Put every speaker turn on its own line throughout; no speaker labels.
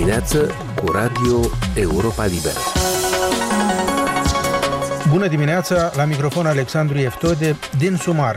dimineață cu Radio Europa Liberă.
Bună dimineața, la microfon Alexandru Eftode din Sumar.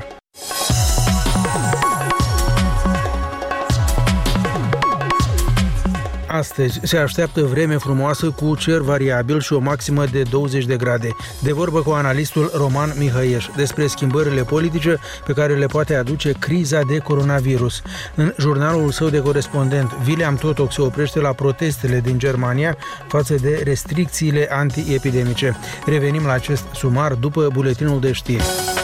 Astăzi se așteaptă vreme frumoasă cu cer variabil și o maximă de 20 de grade. De vorbă cu analistul Roman Mihăieș despre schimbările politice pe care le poate aduce criza de coronavirus. În jurnalul său de corespondent, William Totok se oprește la protestele din Germania față de restricțiile antiepidemice. Revenim la acest sumar după buletinul de știri.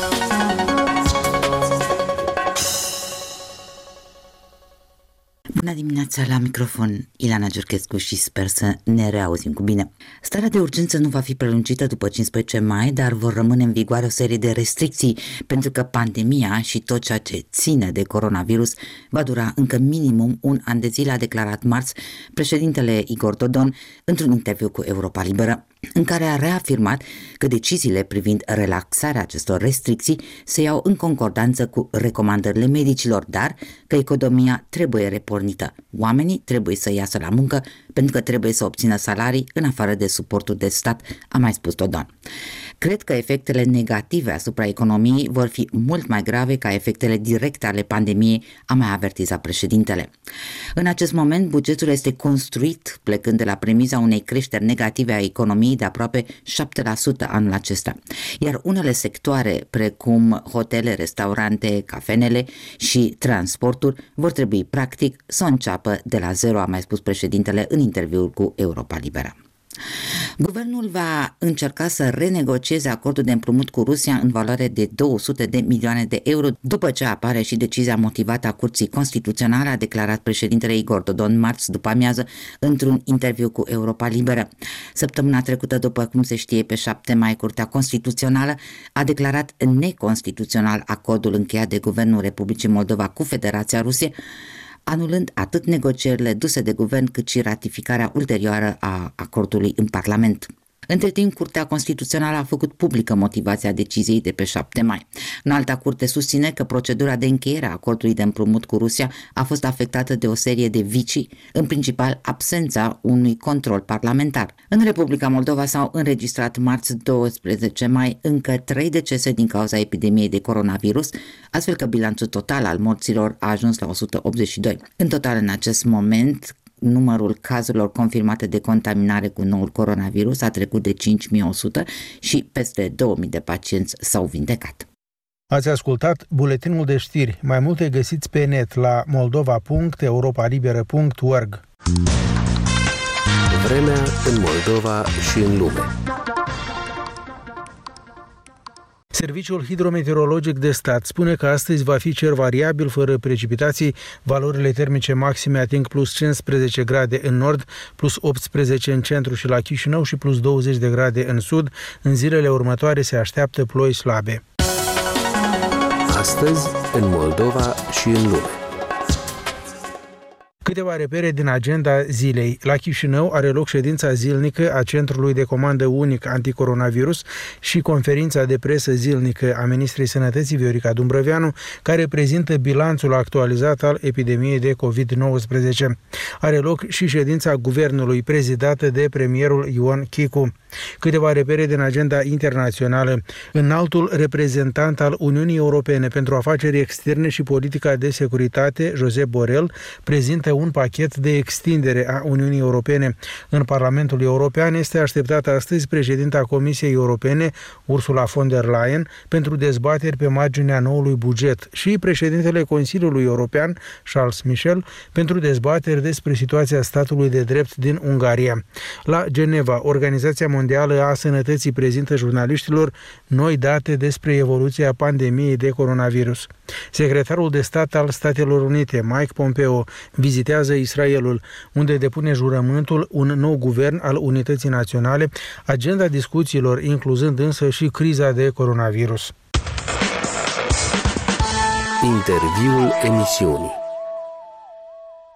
Bună dimineața, la microfon Ileana Giurchescu și sper să ne reauzim cu bine. Starea de urgență nu va fi prelungită după 15 mai, dar vor rămâne în vigoare o serie de restricții, pentru că pandemia și tot ceea ce ține de coronavirus va dura încă minimum un an de zile, a declarat marți președintele Igor Dodon într-un interviu cu Europa Liberă, în care a reafirmat că deciziile privind relaxarea acestor restricții se iau în concordanță cu recomandările medicilor, dar că economia trebuie repornită. Oamenii trebuie să iasă la muncă pentru că trebuie să obțină salarii în afară de suportul de stat, a mai spus Dodon. Cred că efectele negative asupra economiei vor fi mult mai grave ca efectele directe ale pandemiei, a mai avertizat președintele. În acest moment, bugetul este construit plecând de la premisa unei creșteri negative a economiei de aproape 7% anul acesta. Iar unele sectoare, precum hotele, restaurante, cafenele și transportul, vor trebui practic să înceapă de la zero, a mai spus președintele în interviul cu Europa Liberă. Guvernul va încerca să renegocieze acordul de împrumut cu Rusia în valoare de 200 de milioane de euro, după ce apare și decizia motivată a Curții Constituționale, a declarat președintele Igor Dodon marți după amiază într-un interviu cu Europa Liberă. Săptămâna trecută, după cum se știe, pe 7 mai, Curtea Constituțională a declarat neconstituțional acordul încheiat de Guvernul Republicii Moldova cu Federația Rusie, anulând atât negocierile duse de guvern cât și ratificarea ulterioară a acordului în Parlament. Între timp, Curtea Constituțională a făcut publică motivația deciziei de pe 7 mai. Înalta curte susține că procedura de încheiere a acordului de împrumut cu Rusia a fost afectată de o serie de vicii, în principal absența unui control parlamentar. În Republica Moldova s-au înregistrat marți 12 mai încă 3 decese din cauza epidemiei de coronavirus, astfel că bilanțul total al morților a ajuns la 182. În total, în acest moment, numărul cazurilor confirmate de contaminare cu noul coronavirus a trecut de 5.100 și peste 2.000 de pacienți s-au vindecat.
Ați ascultat buletinul de știri. Mai multe găsiți pe net la moldova.europalibera.org.
Vremea în Moldova și în lume.
Serviciul hidrometeorologic de stat spune că astăzi va fi cer variabil, fără precipitații. Valorile termice maxime ating plus 15 grade în nord, plus 18 în centru și la Chișinău și plus 20 de grade în sud. În zilele următoare se așteaptă ploi slabe.
Astăzi, în Moldova și în lume.
Câteva repere din agenda zilei. La Chișinău are loc ședința zilnică a Centrului de Comandă Unic Anticoronavirus și conferința de presă zilnică a Ministrei Sănătății Viorica Dumbrăveanu, care prezintă bilanțul actualizat al epidemiei de COVID-19. Are loc și ședința Guvernului, prezidată de premierul Ion Chicu. Câteva repere din agenda internațională. Înaltul reprezentant al Uniunii Europene pentru Afaceri Externe și Politica de Securitate, Josep Borrell, prezintă un pachet de extindere a Uniunii Europene. În Parlamentul European este așteptată astăzi președinta Comisiei Europene, Ursula von der Leyen, pentru dezbateri pe marginea noului buget și președintele Consiliului European, Charles Michel, pentru dezbateri despre situația statului de drept din Ungaria. La Geneva, Organizația Mondială a Sănătății prezintă jurnaliștilor noi date despre evoluția pandemiei de coronavirus. Secretarul de stat al Statelor Unite, Mike Pompeo, vizitează Israelul, unde depune jurământul un nou guvern al unității naționale, agenda discuțiilor incluzând însă și criza de coronavirus.
Interviul emisiunii.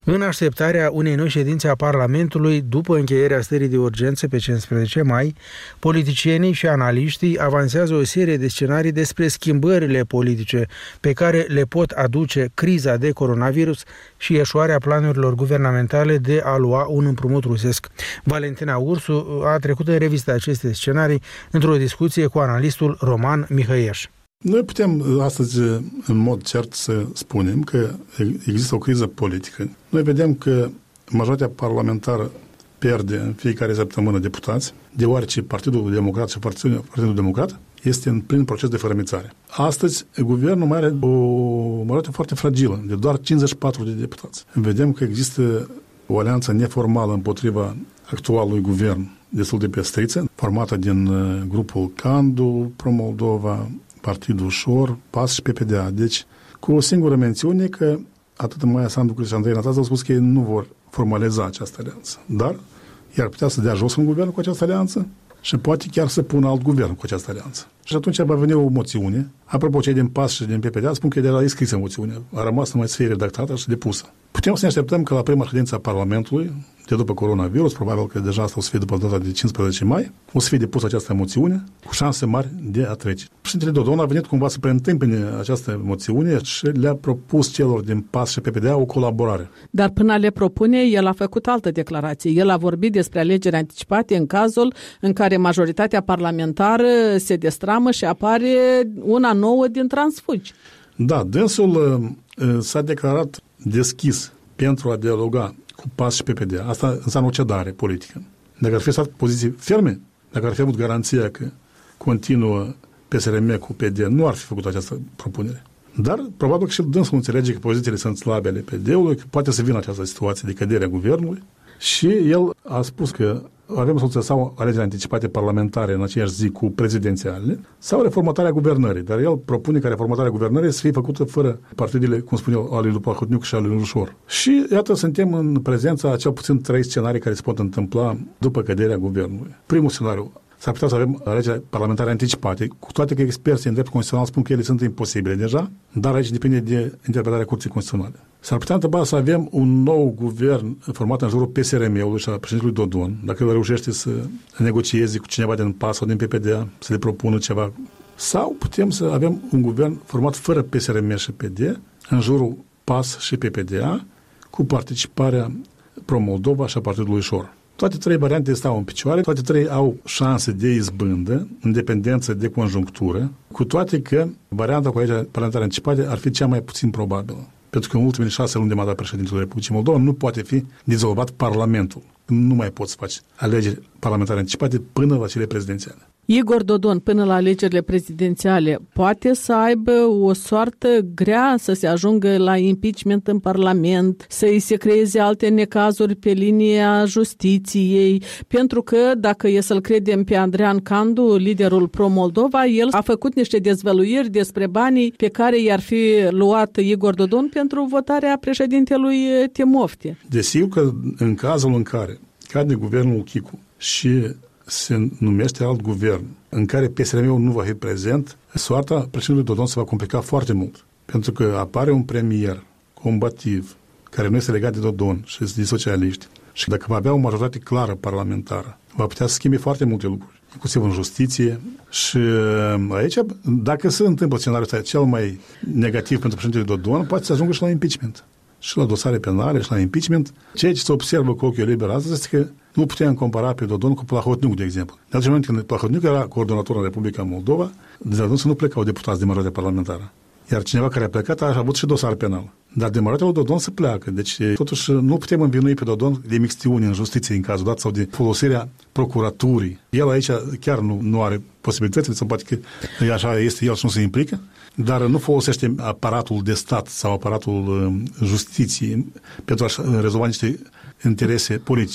În așteptarea unei noi ședințe a Parlamentului, după încheierea stării de urgență pe 15 mai, politicienii și analiștii avansează o serie de scenarii despre schimbările politice pe care le pot aduce criza de coronavirus și eșuarea planurilor guvernamentale de a lua un împrumut rusesc. Valentina Ursu a trecut în revistă aceste scenarii într-o discuție cu analistul Roman Mihăieș.
Noi putem astăzi, în mod cert, să spunem că există o criză politică. Noi vedem că majoritatea parlamentară pierde în fiecare săptămână deputați, deoarece Partidul Democrat și Partidul Democrat este în plin proces de fărămițare. Astăzi, guvernul mai are o majoritate foarte fragilă, de doar 54 de deputați. Vedem că există o alianță neformală împotriva actualului guvern, destul de pestriță, formată din grupul Candu, Pro-Moldova, Partidul Șor, PAS și PPDA. Deci, cu o singură mențiune că atât Maia Sandu cât și Andrei Năstase au spus că ei nu vor formaliza această alianță. Dar i-ar putea să dea jos un guvern cu această alianță și poate chiar să pună alt guvern cu această alianță. Și atunci va veni o moțiune. Apropo, cei din PAS și din PPDA spun că e deja scrisă moțiunea. A rămas numai să fie redactată și depusă. Putem să ne așteptăm că la prima ședință a Parlamentului, de după coronavirus, probabil că deja asta o să fie după data de 15 mai, o să fie depusă această moțiune cu șanse mari de a trece. Președintele Dodon a venit cumva să preîntâmpine această moțiune și le-a propus celor din PAS și PPDA o colaborare.
Dar până a le propune, el a făcut altă declarație. El a vorbit despre alegeri anticipate în cazul în care majoritatea parlamentară se destramă și apare una nouă din transfugi.
Da, dânsul s-a declarat deschis pentru a dialoga cu PAS și PPD. Asta înseamnă o cedare politică. Dacă ar fi stat poziții ferme, dacă ar fi avut garanția că continuă PSRM cu PD, nu ar fi făcut această propunere. Dar probabil că și dânsul înțelege că pozițiile sunt slabe ale PD-ului, că poate să vină această situație de cădere a guvernului și el a spus că avem soluția sau alegeri anticipate parlamentare în aceeași zi cu prezidențialele sau reformatarea guvernării. Dar el propune ca reformatarea guvernării să fie făcută fără partidele, cum spune eu, ale lui Plahotniuc și ale lui Ușor. Și iată, suntem în prezența a cel puțin 3 scenarii care se pot întâmpla după căderea guvernului. Primul scenariu: s-ar putea să avem alegeri parlamentare anticipate, cu toate că experții în drept constituțional spun că ele sunt imposibile deja, dar aici depinde de interpretarea Curții Constituționale. S-ar putea întâmpla să avem un nou guvern format în jurul PSRM-ului și a președintelui Dodon, dacă el reușește să negocieze cu cineva din PAS sau din PPDA, să le propună ceva. Sau putem să avem un guvern format fără PSRM și PD, în jurul PAS și PPDA, cu participarea Pro-Moldova și a Partidului Șor. Toate 3 variante stau în picioare, toate 3 au șanse de izbândă, în dependență de conjunctură, cu toate că varianta cu alegeri parlamentare anticipate ar fi cea mai puțin probabilă. Pentru că în ultimele 6 luni de mandat președintelui Republicii Moldova nu poate fi dizolvat Parlamentul. Nu mai poți să faci alegeri parlamentare anticipate până la cele prezidențiale.
Igor Dodon, până la alegerile prezidențiale, poate să aibă o soartă grea, să se ajungă la impeachment în Parlament, să îi se creeze alte necazuri pe linia justiției, pentru că, dacă e să-l credem pe Andrean Candu, liderul Pro-Moldova, el a făcut niște dezvăluiri despre banii pe care i-ar fi luat Igor Dodon pentru votarea președintelui Timofte.
Desigur că în cazul în care cade guvernul Chicu și se numește alt guvern în care PSRM-ul nu va fi prezent, soarta președintelui Dodon se va complica foarte mult. Pentru că apare un premier combativ, care nu este legat de Dodon și de socialiști. Și dacă va avea o majoritate clară parlamentară, va putea să schimbe foarte multe lucruri, inclusiv în justiție. Și aici, dacă se întâmplă scenariul ăsta cel mai negativ pentru președintele Dodon, poate să ajungă și la impeachment. Și la dosare penale, și la impeachment. Ceea ce se observă cu ochiul liber astăzi este că nu putem compara pe Dodon cu Plahotniuc, de exemplu. De atunci moment când Plahotniuc era coordonator în Republica Moldova, de atunci nu plecau deputați de majoritate parlamentară. Iar cineva care a plecat a avut și dosar penal. Dar de majoritatea lui Dodon se pleacă. Deci, totuși, nu putem învinui pe Dodon de mixtiune în justiție în cazul dat sau de folosirea procuraturii. El aici chiar nu are posibilitățile, sau poate că așa este el și nu se implică, dar nu folosește aparatul de stat sau aparatul justiției pentru a rezolva niște interese politice.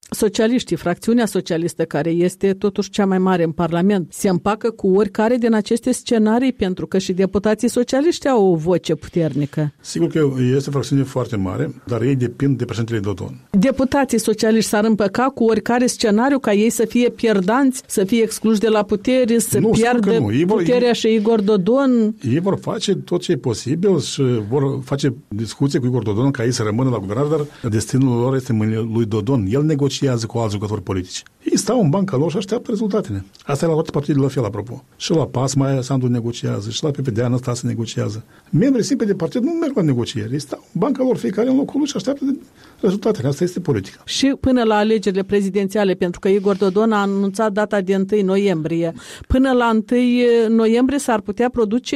socialiștii, fracțiunea socialistă, care este totuși cea mai mare în Parlament, se împacă cu oricare din aceste scenarii, pentru că și deputații socialiști au o voce puternică.
Sigur că este o fracțiune foarte mare, dar ei depind de președintele Dodon.
Deputații socialiști s-ar împăca cu oricare scenariu ca ei să fie pierdanți, să fie excluși de la putere, să piardă puterea și Igor Dodon?
Ei vor face tot ce e posibil și vor face discuție cu Igor Dodon ca ei să rămână la guvernare, dar destinul lor este mâinile lui Dodon. El negociază cu alți jucători politici. Ei stau în banca lor și așteaptă rezultatele. Asta e la toate partidele la fel, apropo. Și la PAS Maia Sandu negociază, și la PPD Anastase negociază. Membrii simpli de partid nu merg la negocieri. Ei stau în banca lor, fiecare în locul lui și așteaptă rezultatele. Asta este politica.
Și până la alegerile prezidențiale, pentru că Igor Dodon a anunțat data de 1 noiembrie. Până la 1 noiembrie s-ar putea produce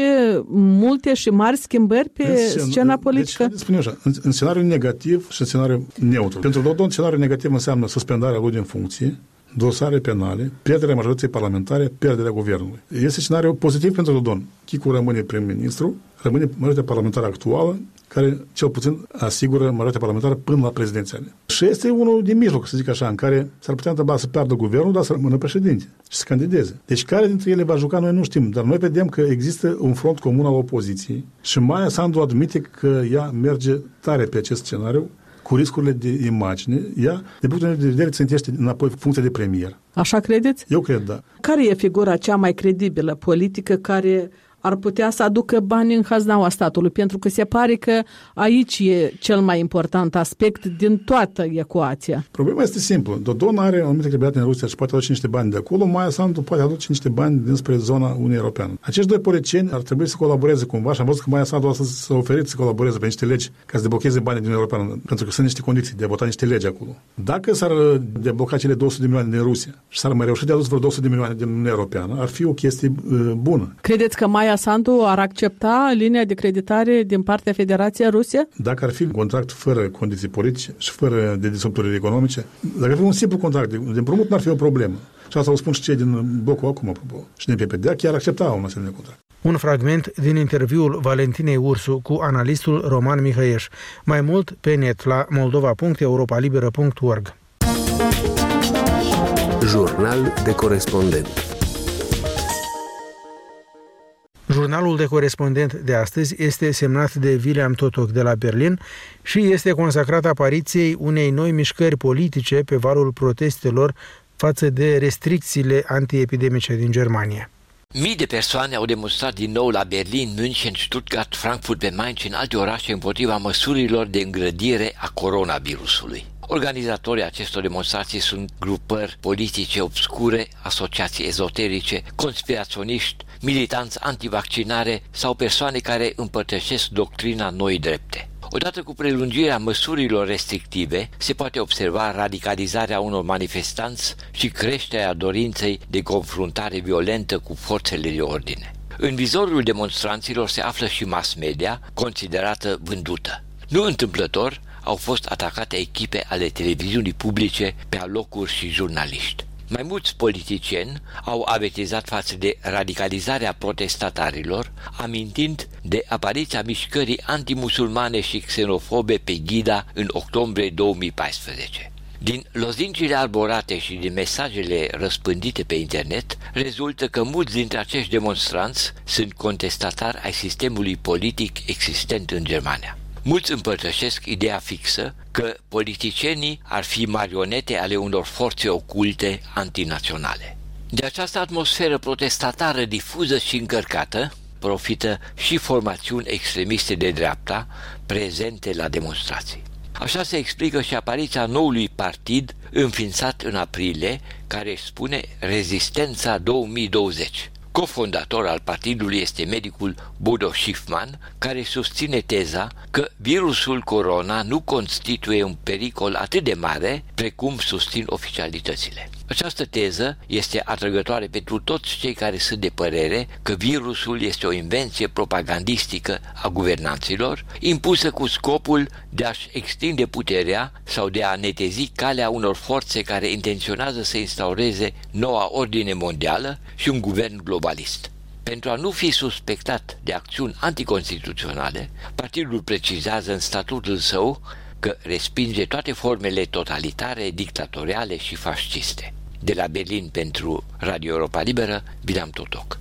multe și mari schimbări pe scena politică?
Deci, spune așa, în scenariu negativ și în scenariu neutru. Pentru Dodon, scenariul negativ înseamnă suspendarea lui din funcție, dosare penale, pierderea majorității parlamentare, pierderea guvernului. Este scenariul pozitiv pentru Dodon. Chicu rămâne prim-ministru, rămâne majoritatea parlamentară actuală, care cel puțin asigură majoritatea parlamentară până la prezidențiale. Și este unul din mijloc, să zic așa, în care s-ar putea întâmpla să piardă guvernul, dar să rămână președinte și să candideze. Deci care dintre ele va juca, noi nu știm, dar noi vedem că există un front comun al opoziției și Maia Sandu admite că ea merge tare pe acest scenariu, cu riscurile de imagine, ea, de punctul de vedere, țintește înapoi funcția de premier.
Așa credeți?
Eu cred, da.
Care e figura cea mai credibilă politică care ar putea să aducă bani în haznaua statului? Pentru că se pare că aici e cel mai important aspect din toată ecuația.
Problema este simplă. Dodon are o anumită credibilitate în Rusia și poate aduce niște bani de acolo, Maia Sandu poate aduce niște bani dinspre zona Uniunii Europeană. Acești doi politicieni ar trebui să colaboreze cumva și am văzut că Maia Sandu astăzi s-a oferit să colaboreze pe niște legi ca să deblocheze banii din Uniunea Europeană, pentru că sunt niște condiții de a vota niște legi acolo. Dacă s-ar debloca cele 200 de milioane din Rusia și s-ar mai reuși de adus vreo 200 de milioane din Uniunea Europeană, ar fi o chestie bună.
Credeți că Maia Sandu ar accepta linia de creditare din partea Federației Rusia?
Dacă ar fi un contract fără condiții politice și fără de disrupturi economice, dacă ar fi un simplu contract de împrumut, n-ar fi o problemă. Și asta o spun și cei din blocul acum, apropo. Și din PPD chiar accepta un asemenea contract.
Un fragment din interviul Valentinei Ursu cu analistul Roman Mihăieș. Mai mult pe net la moldova.europalibera.org.
Jurnal de corespondent.
Jurnalul de corespondent de astăzi este semnat de William Totok de la Berlin și este consacrat apariției unei noi mișcări politice pe valul protestelor față de restricțiile antiepidemice din Germania.
Mii de persoane au demonstrat din nou la Berlin, München, Stuttgart, Frankfurt pe Main și în alte orașe împotriva măsurilor de îngrădire a coronavirusului. Organizatorii acestor demonstrații sunt grupări politice obscure, asociații ezoterice, conspiraționiști, militanți antivaccinare sau persoane care împărtășesc doctrina noi drepte. Odată cu prelungirea măsurilor restrictive, se poate observa radicalizarea unor manifestanți și creșterea dorinței de confruntare violentă cu forțele de ordine. În vizorul demonstranților se află și mass media, considerată vândută. Nu întâmplător, au fost atacate echipe ale televiziunii publice pe alocuri și jurnaliști. Mai mulți politicieni au avertizat față de radicalizarea protestatarilor, amintind de apariția mișcării antimusulmane și xenofobe pe Ghida în octombrie 2014. Din lozincile arborate și din mesajele răspândite pe internet, rezultă că mulți dintre acești demonstranți sunt contestatari ai sistemului politic existent în Germania. Mulți împărtășesc ideea fixă că politicienii ar fi marionete ale unor forțe oculte antinaționale. De această atmosferă protestatară difuză și încărcată profită și formațiuni extremiste de dreapta prezente la demonstrații. Așa se explică și apariția noului partid înființat în aprilie, care își spune Rezistența 2020. Cofondator al partidului este medicul Bodo Schiffmann, care susține teza că virusul corona nu constituie un pericol atât de mare precum susțin oficialitățile. Această teză este atrăgătoare pentru toți cei care sunt de părere că virusul este o invenție propagandistică a guvernanților, impusă cu scopul de a-și extinde puterea sau de a netezi calea unor forțe care intenționează să instaureze noua ordine mondială și un guvern globalist. Pentru a nu fi suspectat de acțiuni anticonstituționale, partidul precizează în statutul său că respinge toate formele totalitare, dictatoriale și fasciste. De la Berlin pentru Radio Europa Liberă, Bileam Totoc.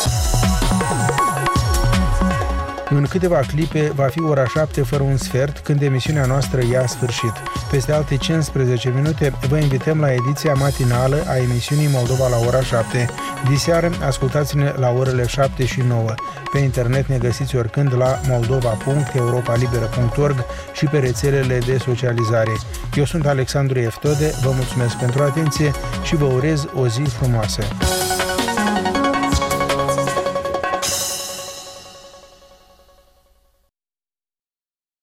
În câteva clipe va fi ora 7 fără un sfert, când emisiunea noastră ia sfârșit. Peste alte 15 minute vă invităm la ediția matinală a emisiunii Moldova la ora 7. Diseară ascultați-ne la orele 7 și 9. Pe internet ne găsiți oricând la moldova.europalibera.org și pe rețelele de socializare. Eu sunt Alexandru Eftode, vă mulțumesc pentru atenție și vă urez o zi frumoasă.